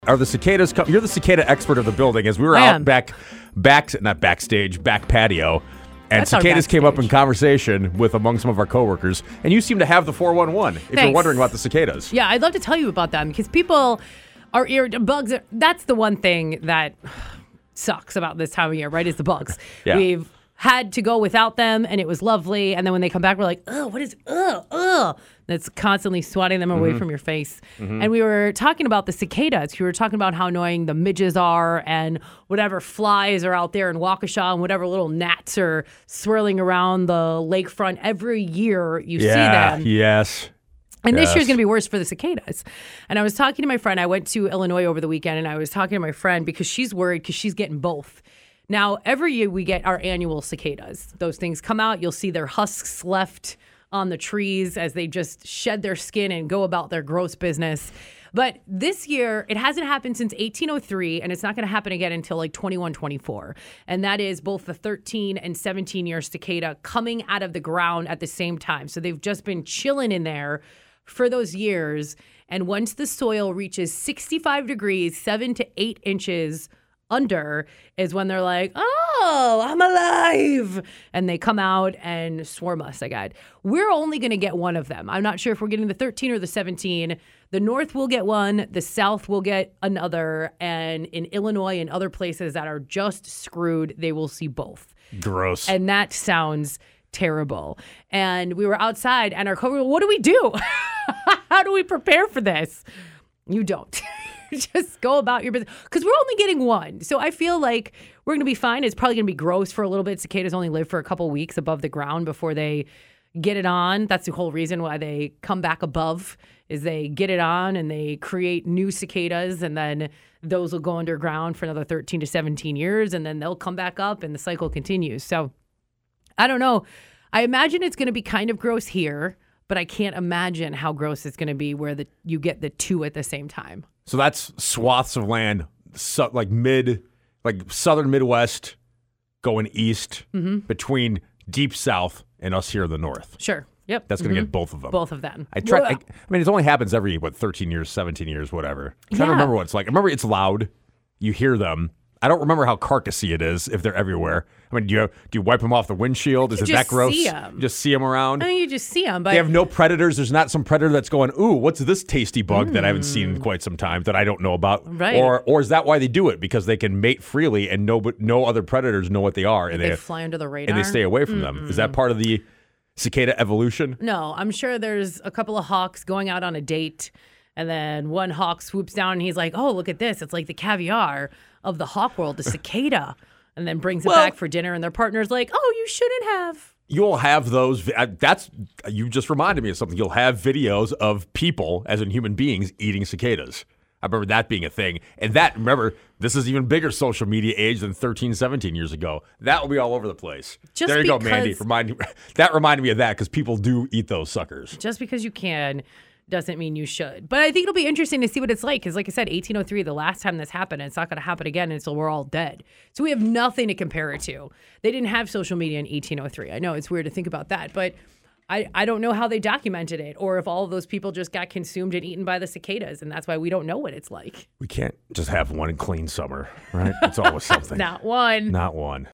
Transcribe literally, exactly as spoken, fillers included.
Are the cicadas? Co- You're the cicada expert of the building. As we were I out am. back, back, not backstage, back patio, and That's our cicadas came up in backstage. conversation with among some of our coworkers. And you seem to have the four one one. If you're Thanks. wondering about the cicadas, Yeah, I'd love to tell you about them because people are irritated. Bugs, are, that's the one thing that sucks about this time of year, right? Is the bugs. Yeah. We've had to go without them, and it was lovely. And then when they come back, we're like, oh, what is, ugh, ugh. That's constantly swatting them away Mm-hmm. from your face. And we were talking about the cicadas. We were talking about how annoying the midges are and whatever flies are out there in Waukesha and whatever little gnats are swirling around the lakefront. Every year you yeah, see them. yes. And this Yes. year's going to be worse for the cicadas. And I was talking to my friend. I went to Illinois over the weekend, and I was talking to my friend because she's worried because she's getting both. Now, every year we get our annual cicadas. Those things come out. You'll see their husks left on the trees as they just shed their skin and go about their gross business. But this year, it hasn't happened since eighteen oh three, and it's not going to happen again until like twenty-one twenty-four. And that is both the thirteen and seventeen year cicada coming out of the ground at the same time. So they've just been chilling in there for those years. And once the soil reaches sixty-five degrees, seven to eight inches under is when they're like, oh, I'm alive. And they come out and swarm us again. We're only going to get one of them. I'm not sure if we're getting the thirteen or the seventeen. The North will get one. The South will get another. And in Illinois and other places that are just screwed, they will see both. Gross. And that sounds terrible. And we were outside and our coworker, what do we do? How do we prepare for this? You don't. Just go about your business. Because we're only getting one. So I feel like we're going to be fine. It's probably going to be gross for a little bit. Cicadas only live for a couple weeks above the ground before they get it on. That's the whole reason why they come back above is they get it on and they create new cicadas, and then those will go underground for another thirteen to seventeen years, and then they'll come back up and the cycle continues. So I don't know. I imagine it's going to be kind of gross here, but I can't imagine how gross it's going to be where the you get the two at the same time. So that's swaths of land, so, like mid, like southern Midwest, going east Mm-hmm. between deep South and us here in the North. Sure. Yep. That's going to get both of them. Both of them. I try. Well, I, I mean, it only happens every what thirteen years, seventeen years, whatever. I'm trying to Yeah. remember what it's like. I remember it's loud. You hear them. I don't remember how carcassy it is if they're everywhere. I mean, do you do you wipe them off the windshield? Is You it that just gross? see 'em. You just see them around. I mean, you just see them, but They have no predators. There's not some predator that's going, ooh, what's this tasty bug that I haven't seen in quite some time that I don't know about? Right. Or or is that why they do it? Because they can mate freely and no but no other predators know what they are and they they fly under the radar. and they stay away from them. Is that part of the cicada evolution? No, I'm sure there's a couple of hawks going out on a date, and then one hawk swoops down and he's like, oh, look at this. It's like the caviar of the hawk world, the cicada, and then brings it Well- back for dinner, and their partner's like, oh, you shouldn't have. You'll have those. vi- uh, That's you just reminded me of something. You'll have videos of people, as in human beings, eating cicadas. I remember that being a thing. And that, remember, this is even bigger social media age than thirteen, seventeen years ago. That will be all over the place. Just there you go, Mandy. because- Remind, that reminded me of that because people do eat those suckers. Just because you can doesn't mean you should. But I think it'll be interesting to see what it's like. Because like I said, eighteen oh three, the last time this happened, and it's not going to happen again until we're all dead. So we have nothing to compare it to. They didn't have social media in eighteen oh three. I know it's weird to think about that, but I, I don't know how they documented it or if all of those people just got consumed and eaten by the cicadas. And that's why we don't know what it's like. We can't just have one clean summer, right? It's always something. Not one. Not one.